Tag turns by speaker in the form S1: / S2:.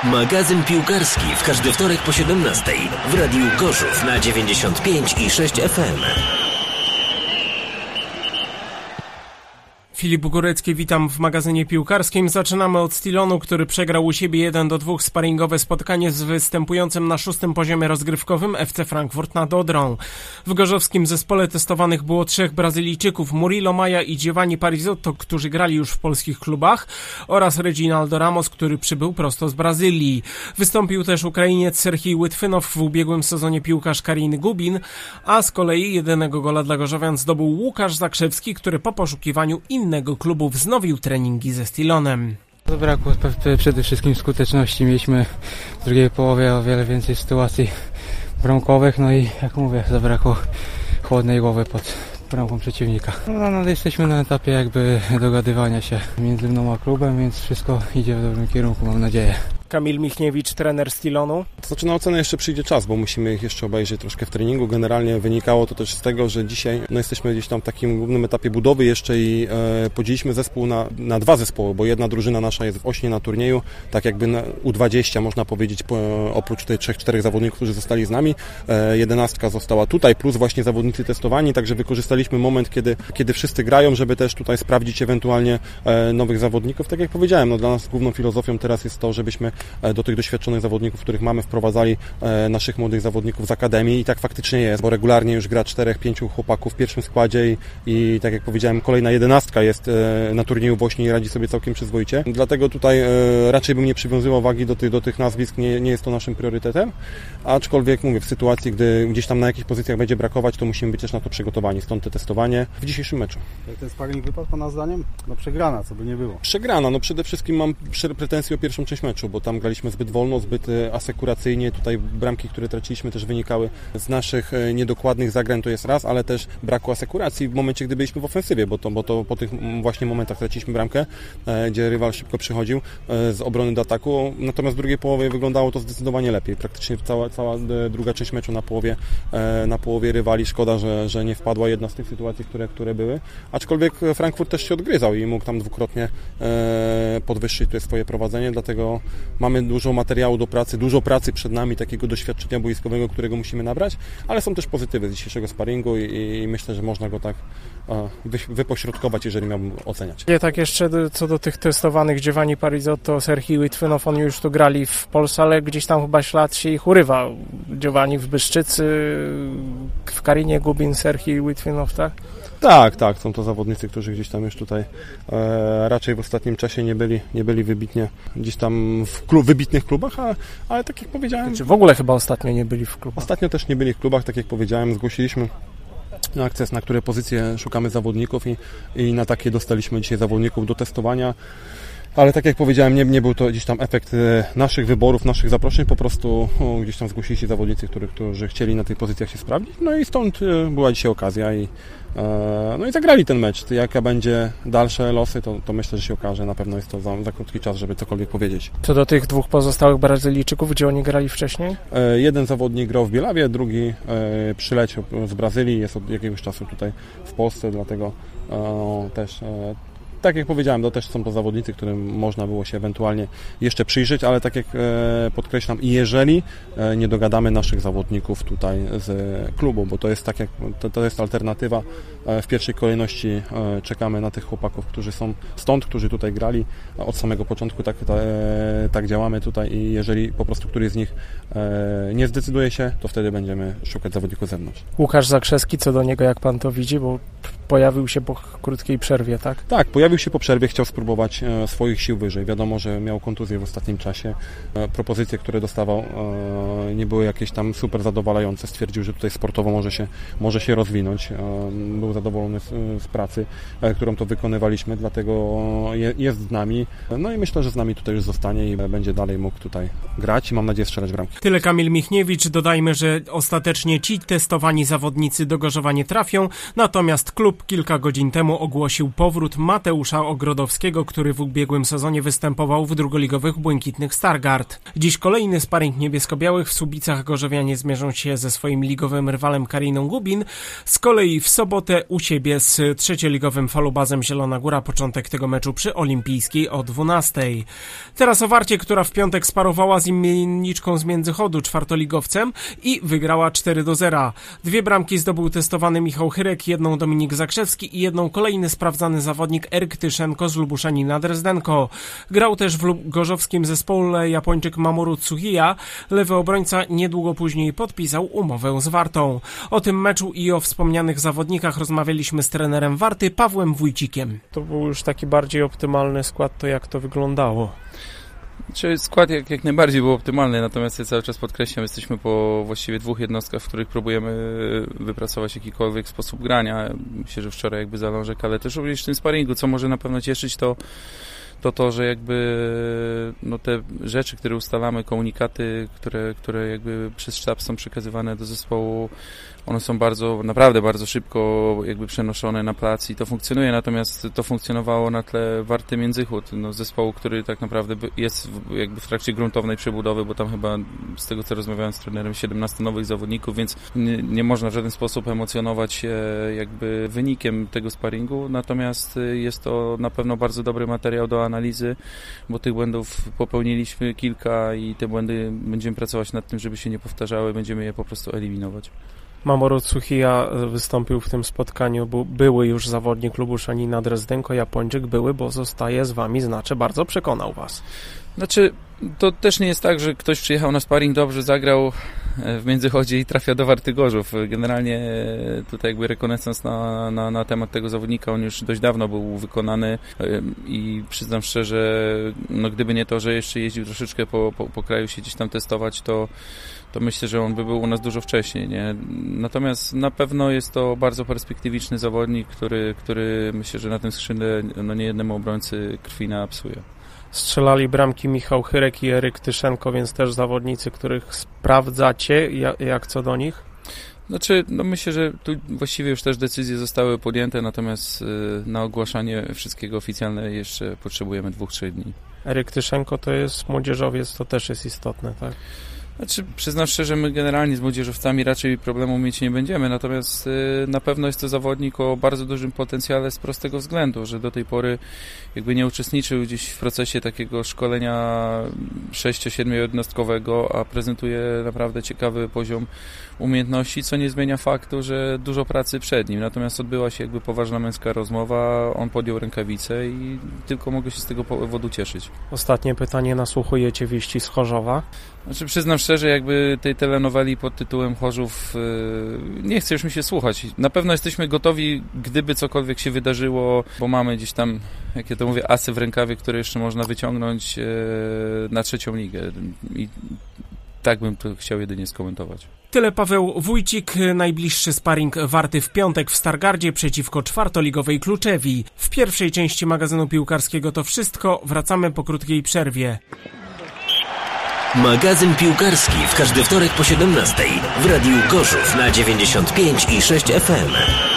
S1: Magazyn piłkarski w każdy wtorek po 17:00 w Radiu Gorzów na 95,6 FM.
S2: Filip Górecki, witam w magazynie piłkarskim. Zaczynamy od Stillonu, który przegrał u siebie 1-2 sparingowe spotkanie z występującym na 6. poziomie rozgrywkowym FC Frankfurt nad Odrą. W gorzowskim zespole testowanych było 3 Brazylijczyków, Murilo Maia i Giovanni Parisotto, którzy grali już w polskich klubach, oraz Reginaldo Ramos, który przybył prosto z Brazylii. Wystąpił też Ukrainiec Serhij Łitwynow, w ubiegłym sezonie piłkarz Kariny Gubin, a z kolei jedynego gola dla gorzowian zdobył Łukasz Zakrzewski, który po poszukiwaniu innego klubu wznowił treningi ze Stillonem.
S3: Zabrakło przede wszystkim skuteczności. Mieliśmy w drugiej połowie o wiele więcej sytuacji bramkowych, no i jak mówię, zabrakło chłodnej głowy pod bramką przeciwnika. No, jesteśmy na etapie jakby dogadywania się między mną a klubem, więc wszystko idzie w dobrym kierunku, mam nadzieję.
S2: Kamil Michniewicz, trener Stillonu.
S4: Znaczy na ocenę jeszcze przyjdzie czas, bo musimy ich jeszcze obejrzeć troszkę w treningu. Generalnie wynikało to też z tego, że dzisiaj jesteśmy gdzieś tam w takim głównym etapie budowy jeszcze i podzieliliśmy zespół na 2 zespoły, bo jedna drużyna nasza jest w Ośnie na turnieju, tak jakby na U20 można powiedzieć, oprócz tych 3-4 zawodników, którzy zostali z nami, 11 została tutaj, plus właśnie zawodnicy testowani, także wykorzystaliśmy moment, kiedy wszyscy grają, żeby też tutaj sprawdzić ewentualnie nowych zawodników. Tak jak powiedziałem, no dla nas główną filozofią teraz jest to, żebyśmy do tych doświadczonych zawodników, których mamy, wprowadzali naszych młodych zawodników z Akademii i tak faktycznie jest, bo regularnie już gra 4-5 chłopaków w pierwszym składzie i tak jak powiedziałem, kolejna 11 jest na turnieju w Bośni i radzi sobie całkiem przyzwoicie. Dlatego tutaj raczej bym nie przywiązywał wagi do tych nazwisk, nie jest to naszym priorytetem, aczkolwiek mówię, w sytuacji, gdy gdzieś tam na jakichś pozycjach będzie brakować, to musimy być też na to przygotowani, stąd te testowanie w dzisiejszym meczu.
S5: Jak ten sparring wypadł Pana zdaniem? No przegrana, co by nie było.
S4: Przegrana, no przede wszystkim mam pretensje o pierwszą część meczu, bo tam graliśmy zbyt wolno, zbyt asekuracyjnie. Tutaj bramki, które traciliśmy, też wynikały z naszych niedokładnych zagrań, to jest raz, ale też braku asekuracji w momencie, gdy byliśmy w ofensywie, bo to po tych właśnie momentach traciliśmy bramkę, gdzie rywal szybko przychodził z obrony do ataku. Natomiast w drugiej połowie wyglądało to zdecydowanie lepiej. Praktycznie cała druga część meczu na połowie rywali. Szkoda, że nie wpadła jedna z tych sytuacji, które były. Aczkolwiek Frankfurt też się odgryzał i mógł tam dwukrotnie podwyższyć tutaj swoje prowadzenie, dlatego mamy dużo materiału do pracy, dużo pracy przed nami, takiego doświadczenia boiskowego, którego musimy nabrać, ale są też pozytywy z dzisiejszego sparingu i myślę, że można go tak wypośrodkować, jeżeli miałbym oceniać.
S2: Nie, tak jeszcze co do tych testowanych, Giovanni Parisotto, Serhij Łitwynow, oni już tu grali w Polsce, ale gdzieś tam chyba ślad się ich urywa. Giovanni w Byszczycy, w Karinie Gubin, Serhij Łitwynow, tak?
S4: Tak, są to zawodnicy, którzy gdzieś tam już tutaj raczej w ostatnim czasie nie byli wybitnie gdzieś tam w wybitnych klubach, ale tak jak powiedziałem...
S2: Znaczy w ogóle chyba ostatnio nie byli w klubach.
S4: Ostatnio też nie byli w klubach, tak jak powiedziałem, zgłosiliśmy akces, na które pozycje szukamy zawodników i na takie dostaliśmy dzisiaj zawodników do testowania. Ale tak jak powiedziałem, nie był to gdzieś tam efekt naszych wyborów, naszych zaproszeń, po prostu gdzieś tam zgłosili się zawodnicy, którzy chcieli na tych pozycjach się sprawdzić, no i stąd była dzisiaj okazja i zagrali ten mecz. Jaka będzie dalsze losy, to myślę, że się okaże. Na pewno jest to za krótki czas, żeby cokolwiek powiedzieć.
S2: Co do tych 2 pozostałych Brazylijczyków, gdzie oni grali wcześniej?
S4: Jeden zawodnik grał w Bielawie, drugi przyleciał z Brazylii, jest od jakiegoś czasu tutaj w Polsce, dlatego też... Tak jak powiedziałem, to też są to zawodnicy, którym można było się ewentualnie jeszcze przyjrzeć, ale tak jak podkreślam, jeżeli nie dogadamy naszych zawodników tutaj z klubu, bo to jest tak jak to jest alternatywa, w pierwszej kolejności czekamy na tych chłopaków, którzy są stąd, którzy tutaj grali od samego początku, tak działamy tutaj i jeżeli po prostu któryś z nich nie zdecyduje się, to wtedy będziemy szukać zawodników z zewnątrz.
S2: Łukasz Zakrzewski, co do niego, jak pan to widzi, bo pojawił się po krótkiej przerwie, tak?
S4: Tak, pojawił się po przerwie, chciał spróbować swoich sił wyżej. Wiadomo, że miał kontuzję w ostatnim czasie. Propozycje, które dostawał, nie były jakieś tam super zadowalające. Stwierdził, że tutaj sportowo może się rozwinąć. Był zadowolony z pracy, którą to wykonywaliśmy, dlatego jest z nami. No i myślę, że z nami tutaj już zostanie i będzie dalej mógł tutaj grać i mam nadzieję strzelać bramki.
S2: Tyle Kamil Michniewicz. Dodajmy, że ostatecznie ci testowani zawodnicy do Gorzowa nie trafią, natomiast klub klub kilka godzin temu ogłosił powrót Mateusza Ogrodowskiego, który w ubiegłym sezonie występował w drugoligowych Błękitnych Stargard. Dziś kolejny sparing niebiesko-białych. W Słubicach gorzowianie zmierzą się ze swoim ligowym rywalem Kariną Gubin. Z kolei w sobotę u siebie z trzecioligowym Falubazem Zielona Góra. Początek tego meczu przy Olimpijskiej o 12:00. Teraz o Warcie, która w piątek sparowała z imienniczką z Międzychodu, czwartoligowcem, i wygrała 4-0. 2 bramki zdobył testowany Michał Chyrek, 1 Dominik Zakrzewski i 1 kolejny sprawdzany zawodnik Eryk Tyszenko z Lubuszanina Drezdenko. Grał też w gorzowskim zespole Japończyk Mamoru Tsuhiya. Lewy obrońca niedługo później podpisał umowę z Wartą. O tym meczu i o wspomnianych zawodnikach rozmawialiśmy z trenerem Warty Pawłem Wójcikiem. To był już taki bardziej optymalny skład, to jak to wyglądało?
S6: Skład jak najbardziej był optymalny, natomiast ja cały czas podkreślam, jesteśmy po właściwie 2 jednostkach, w których próbujemy wypracować jakikolwiek sposób grania. Myślę, że wczoraj jakby zalążek, ale też również w tym sparingu, co może na pewno cieszyć, to, że jakby te rzeczy, które ustalamy, komunikaty, które jakby przez sztab są przekazywane do zespołu, one są naprawdę bardzo szybko jakby przenoszone na plac i to funkcjonuje, natomiast to funkcjonowało na tle Warty Międzychód, zespołu, który tak naprawdę jest jakby w trakcie gruntownej przebudowy, bo tam chyba z tego, co rozmawiałem z trenerem, 17 nowych zawodników, więc nie można w żaden sposób emocjonować się jakby wynikiem tego sparingu, natomiast jest to na pewno bardzo dobry materiał do analizy, bo tych błędów popełniliśmy kilka i te błędy będziemy pracować nad tym, żeby się nie powtarzały, będziemy je po prostu eliminować.
S2: Mamoru Tsuhiya wystąpił w tym spotkaniu, były już zawodnik Lubuszanina Drezdenko, Japończyk bo zostaje z wami, bardzo przekonał was.
S6: To też nie jest tak, że ktoś przyjechał na sparring, dobrze zagrał w Międzychodzie i trafia do Warty Gorzów. Generalnie tutaj jakby rekonesans na temat tego zawodnika, on już dość dawno był wykonany i przyznam szczerze, gdyby nie to, że jeszcze jeździł troszeczkę po kraju się gdzieś tam testować, to myślę, że on by był u nas dużo wcześniej, nie? Natomiast na pewno jest to bardzo perspektywiczny zawodnik, który myślę, że na tym skrzydle niejednemu obrońcy krwi napsuje.
S2: Strzelali bramki Michał Chyrek i Eryk Tyszenko, więc też zawodnicy, których sprawdzacie. Jak co do nich?
S6: Myślę, że tu właściwie już też decyzje zostały podjęte, natomiast na ogłaszanie wszystkiego oficjalne jeszcze potrzebujemy 2-3 dni.
S2: Eryk Tyszenko to jest młodzieżowiec, to też jest istotne, tak?
S6: Przyznam szczerze, my generalnie z młodzieżowcami raczej problemu mieć nie będziemy, natomiast na pewno jest to zawodnik o bardzo dużym potencjale z prostego względu, że do tej pory jakby nie uczestniczył gdzieś w procesie takiego szkolenia 6-7 jednostkowego, a prezentuje naprawdę ciekawy poziom umiejętności, co nie zmienia faktu, że dużo pracy przed nim. Natomiast odbyła się jakby poważna męska rozmowa, on podjął rękawice i tylko mogę się z tego powodu cieszyć.
S2: Ostatnie pytanie, nasłuchujecie wieści z Chorzowa?
S6: Przyznam szczerze, jakby tej telenoweli pod tytułem Chorzów nie chce już mi się słuchać. Na pewno jesteśmy gotowi, gdyby cokolwiek się wydarzyło, bo mamy gdzieś tam, jak ja to mówię, asy w rękawie, które jeszcze można wyciągnąć na 3. ligę. I tak bym to chciał jedynie skomentować.
S2: Tyle Paweł Wójcik. Najbliższy sparing Warty w piątek w Stargardzie przeciwko czwartoligowej Kluczewi. W pierwszej części magazynu piłkarskiego to wszystko. Wracamy po krótkiej przerwie.
S1: Magazyn piłkarski w każdy wtorek po 17:00 w Radiu Gorzów na 95,6 FM.